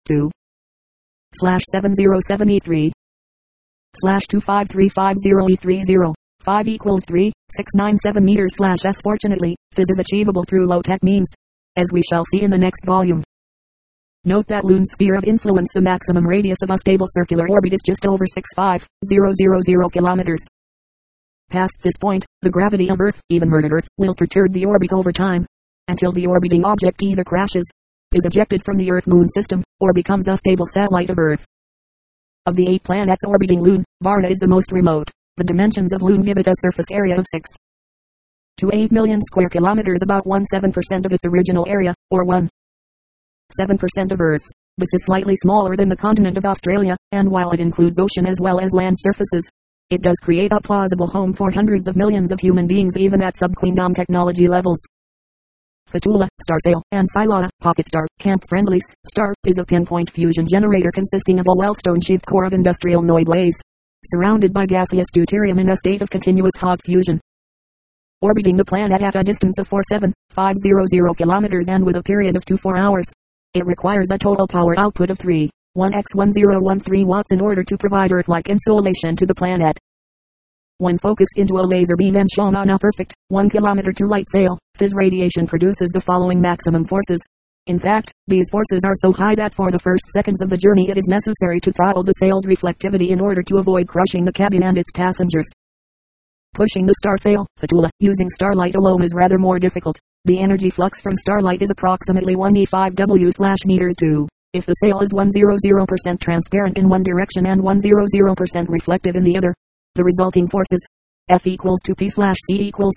2/7073/25350E30. 5 equals 3.697 meters/s. Fortunately, this is achievable through low-tech means, as we shall see in the next volume. Note that Loon's sphere of influence, the maximum radius of a stable circular orbit, is just over 65000 kilometers. Past this point, the gravity of Earth, even murdered Earth, will perturb the orbit over time, until the orbiting object either crashes, is ejected from the Earth-Moon system, or becomes a stable satellite of Earth. Of the 8 planets orbiting Lune, Varna is the most remote. The dimensions of Lune give it a surface area of 6 to 8 million square kilometers, about 1/7% of its original area, or 1/7% of Earth's. This is slightly smaller than the continent of Australia, and while it includes ocean as well as land surfaces, it does create a plausible home for hundreds of millions of human beings even at sub-queendom technology levels. Fatula, Starsail, and Philada, Pocket Star, Camp Friendly's star, is a pinpoint fusion generator consisting of a Wellstone-shaped core of industrial Noid blaze, surrounded by gaseous deuterium in a state of continuous hot fusion. Orbiting the planet at a distance of 47500 kilometers and with a period of 24 hours. It requires a total power output of 3.1x1013 watts in order to provide Earth-like insolation to the planet. When focused into a laser beam and shone on a perfect 1 kilometer to light sail, this radiation produces the following maximum forces. In fact, these forces are so high that for the first seconds of the journey it is necessary to throttle the sail's reflectivity in order to avoid crushing the cabin and its passengers. Pushing the star sail, Fatula, using starlight alone is rather more difficult. The energy flux from starlight is approximately 1e5w/m2. If the sail is 100% transparent in one direction and 100% reflective in the other, the resulting forces, F equals 2p/c equals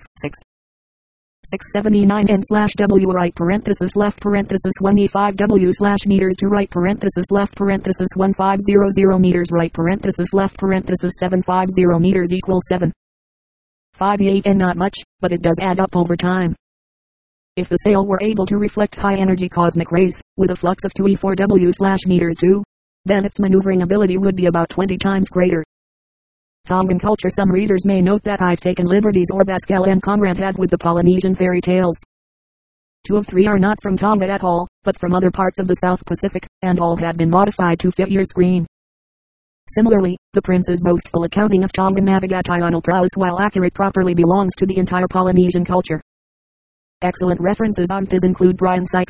679 n/w right parenthesis left parenthesis 1e5w/m2 right parenthesis left parenthesis 1500 meters right parenthesis left parenthesis 750 meters equals 758 n. Not much, but it does add up over time. If the sail were able to reflect high-energy cosmic rays, with a flux of 2e4w/m2, then its maneuvering ability would be about 20 times greater. Tongan culture. Some readers may note that I've taken liberties or Pascal and Conrad have with the Polynesian fairy tales. 2 of 3 are not from Tonga at all, but from other parts of the South Pacific, and all have been modified to fit your screen. Similarly, the Prince's boastful accounting of Tongan navigational prowess, while accurate, properly belongs to the entire Polynesian culture. Excellent references on this include Brian Sykes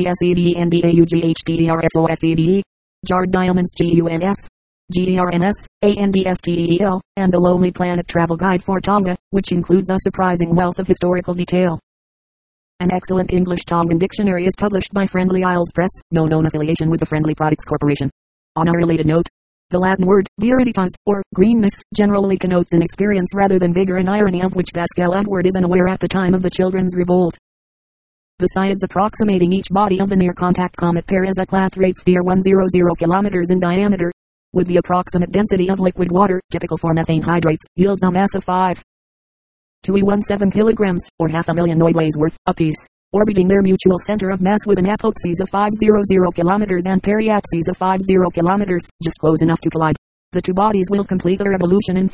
THESEDENDAUGHTERSOFEDE, Jarred Diamonds GUNS, GERNS, ANDSTEL, and The Lonely Planet Travel Guide for Tonga, which includes a surprising wealth of historical detail. An excellent English Tongan dictionary is published by Friendly Isles Press, no known affiliation with the Friendly Products Corporation. On a related note, the Latin word, viriditas, or greenness, generally connotes inexperience rather than vigor, an irony of which Pascal Edward is unaware at the time of the Children's Revolt. The sides approximating each body of the near-contact comet pair is a clathrate sphere 100 kilometers in diameter, with the approximate density of liquid water, typical for methane hydrates, yields a mass of 5.217 kilograms, or 500,000 Noidlays worth, apiece, orbiting their mutual center of mass with an apoapsis of 500 kilometers and periapsis of 50 kilometers, just close enough to collide. The two bodies will complete their evolution in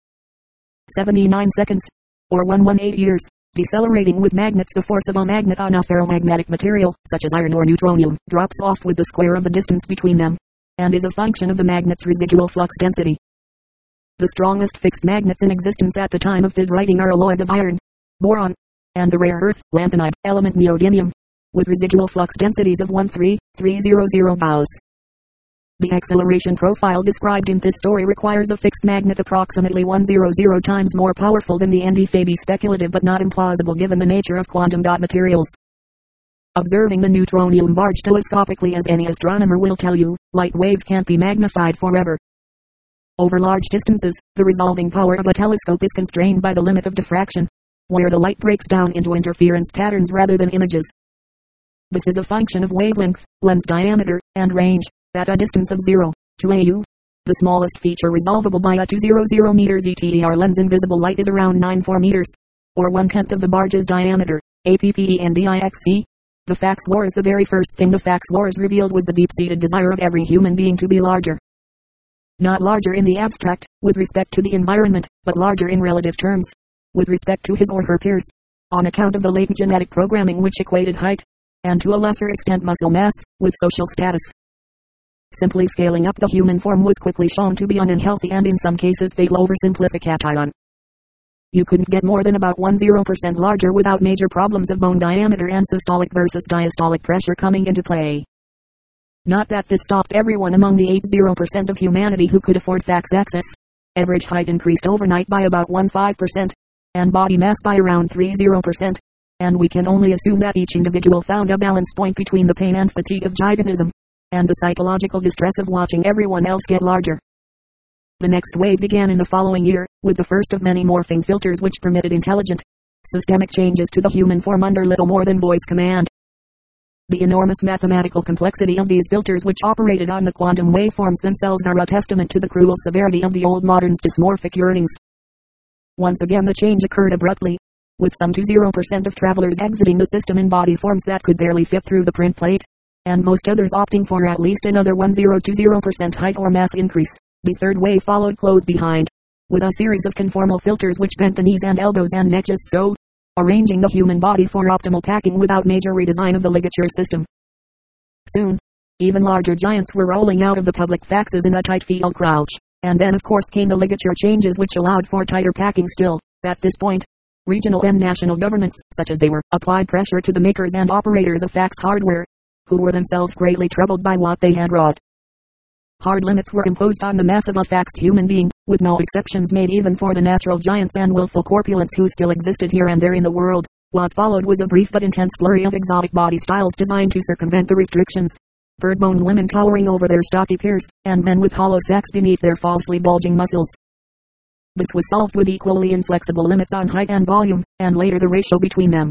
3.79 seconds, or 118 years. Decelerating with magnets, the force of a magnet on a ferromagnetic material, such as iron or neutronium, drops off with the square of the distance between them, and is a function of the magnet's residual flux density. The strongest fixed magnets in existence at the time of this writing are alloys of iron, boron, and the rare earth, lanthanide, element neodymium, with residual flux densities of 13300 Gauss. The acceleration profile described in this story requires a fixed magnet approximately 100 times more powerful than the ND. May be speculative but not implausible given the nature of quantum dot materials. Observing the neutronium barge telescopically, as any astronomer will tell you, light waves can't be magnified forever. Over large distances, the resolving power of a telescope is constrained by the limit of diffraction, where the light breaks down into interference patterns rather than images. This is a function of wavelength, lens diameter, and range. At a distance of 0 to AU, the smallest feature resolvable by a 200 meters ETER lens in visible light is around 94 meters, or 1/10 of the barge's diameter. APPENDIXC. The Fax Wars. The very first thing the Fax Wars revealed was the deep-seated desire of every human being to be larger. Not larger in the abstract, with respect to the environment, but larger in relative terms, with respect to his or her peers, on account of the latent genetic programming which equated height, and to a lesser extent muscle mass, with social status. Simply scaling up the human form was quickly shown to be an unhealthy and in some cases fatal oversimplification. You couldn't get more than about 10% larger without major problems of bone diameter and systolic versus diastolic pressure coming into play. Not that this stopped everyone among the 80% of humanity who could afford fax access. Average height increased overnight by about 15%, and body mass by around 30%. and we can only assume that each individual found a balance point between the pain and fatigue of gigantism, and the psychological distress of watching everyone else get larger. The next wave began in the following year, with the first of many morphing filters which permitted intelligent, systemic changes to the human form under little more than voice command. The enormous mathematical complexity of these filters which operated on the quantum waveforms themselves are a testament to the cruel severity of the old modern's dysmorphic yearnings. Once again the change occurred abruptly, with some 20% of travelers exiting the system in body forms that could barely fit through the print plate, and most others opting for at least another 1020% height or mass increase. The third wave followed close behind, with a series of conformal filters which bent the knees and elbows and neck just so, arranging the human body for optimal packing without major redesign of the ligature system. Soon, even larger giants were rolling out of the public faxes in a tight fetal crouch, and then of course came the ligature changes which allowed for tighter packing still. At this point, regional and national governments, such as they were, applied pressure to the makers and operators of fax hardware, who were themselves greatly troubled by what they had wrought. Hard limits were imposed on the mass of a faxed human being, with no exceptions made even for the natural giants and willful corpulents who still existed here and there in the world. What followed was a brief but intense flurry of exotic body styles designed to circumvent the restrictions. Bird-boned women towering over their stocky peers, and men with hollow sacks beneath their falsely bulging muscles. This was solved with equally inflexible limits on height and volume, and later the ratio between them.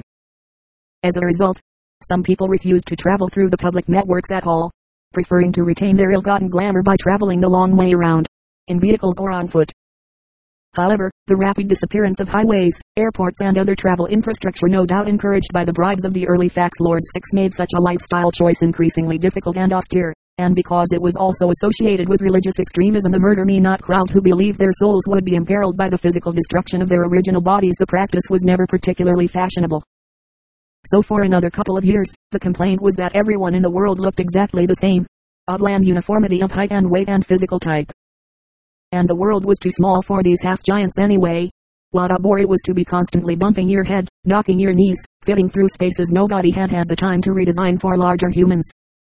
As a result, some people refused to travel through the public networks at all, preferring to retain their ill-gotten glamour by traveling the long way around, in vehicles or on foot. However, the rapid disappearance of highways, airports and other travel infrastructure, no doubt encouraged by the bribes of the early fax lords, made such a lifestyle choice increasingly difficult and austere, and because it was also associated with religious extremism, the murder me not crowd who believed their souls would be imperiled by the physical destruction of their original bodies, the practice was never particularly fashionable. So for another couple of years, the complaint was that everyone in the world looked exactly the same. A bland uniformity of height and weight and physical type. And the world was too small for these half-giants anyway. What a bore it was to be constantly bumping your head, knocking your knees, fitting through spaces nobody had had the time to redesign for larger humans.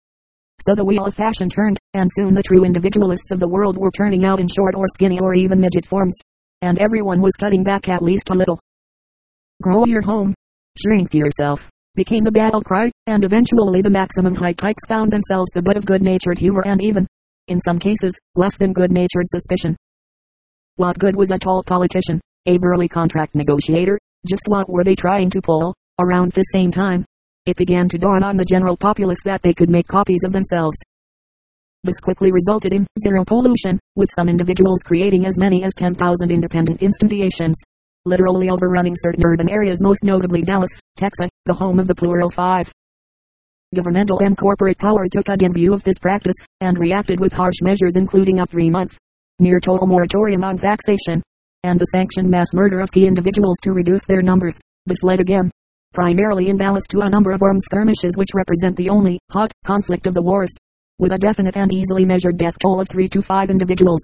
So the wheel of fashion turned, and soon the true individualists of the world were turning out in short or skinny or even midget forms. And everyone was cutting back at least a little. Grow your home. Shrink yourself, became the battle cry, and eventually the maximum height types found themselves the butt of good-natured humor and even, in some cases, less than good-natured suspicion. What good was a tall politician, a burly contract negotiator? Just what were they trying to pull? Around the same time, it began to dawn on the general populace that they could make copies of themselves. This quickly resulted in zero pollution, with some individuals creating as many as 10,000 independent instantiations, literally overrunning certain urban areas, most notably Dallas, Texas, the home of the Plural Five. Governmental and corporate powers took a dim view of this practice, and reacted with harsh measures including a 3-month, near total moratorium on taxation, and the sanctioned mass murder of key individuals to reduce their numbers. This led again, primarily in Dallas, to a number of armed skirmishes which represent the only hot conflict of the wars, with a definite and easily measured death toll of 3 to 5 individuals.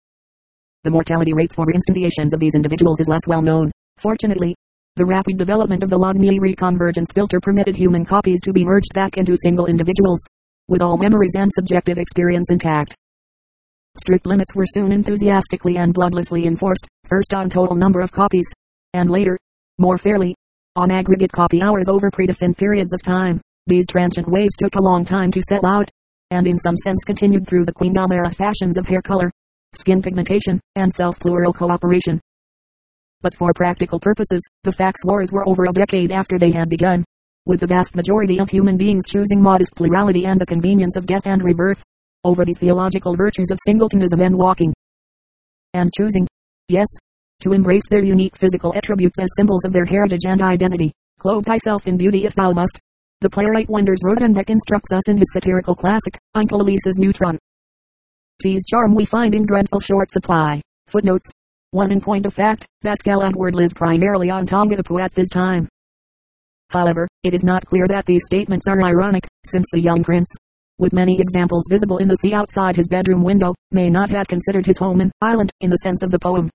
The mortality rates for instantiations of these individuals is less well known. Fortunately, the rapid development of the log-me reconvergence filter permitted human copies to be merged back into single individuals, with all memories and subjective experience intact. Strict limits were soon enthusiastically and bloodlessly enforced, first on total number of copies, and later, more fairly, on aggregate copy hours over predefined periods of time. These transient waves took a long time to settle out, and in some sense continued through the Queendom era fashions of hair color, skin pigmentation, and self-plural cooperation. But for practical purposes, the fax wars were over a decade after they had begun, with the vast majority of human beings choosing modest plurality and the convenience of death and rebirth, over the theological virtues of singletonism and walking. And choosing, yes, to embrace their unique physical attributes as symbols of their heritage and identity. Clothe thyself in beauty if thou must. The playwright Wenders Rodenbeck instructs us in his satirical classic, Uncle Elise's Neutron. Tease charm we find in dreadful short supply. Footnotes. 1. In point of fact, Pascal Edward lived primarily on Tongatapu at this time. However, it is not clear that these statements are ironic, since the young prince, with many examples visible in the sea outside his bedroom window, may not have considered his home an island, in the sense of the poem.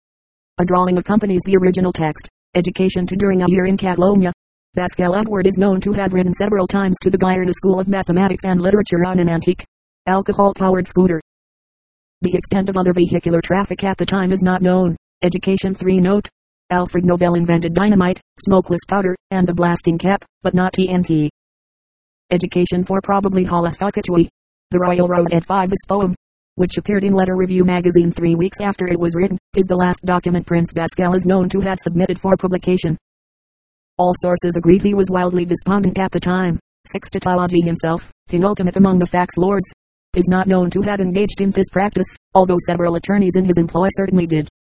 A drawing accompanies the original text. Education to during a year in Catalonia. Pascal Edward is known to have ridden several times to the Guyana School of Mathematics and Literature on an antique, alcohol-powered scooter. The extent of other vehicular traffic at the time is not known. Education 3 note. Alfred Nobel invented dynamite, smokeless powder, and the blasting cap, but not TNT. Education for probably Halathakichwi. The Royal Road at 5. This poem, which appeared in Letter Review magazine 3 weeks after it was written, is the last document Prince Pascal is known to have submitted for publication. All sources agree he was wildly despondent at the time. Sixtology himself, king ultimate among the fax lords, is not known to have engaged in this practice, although several attorneys in his employ certainly did.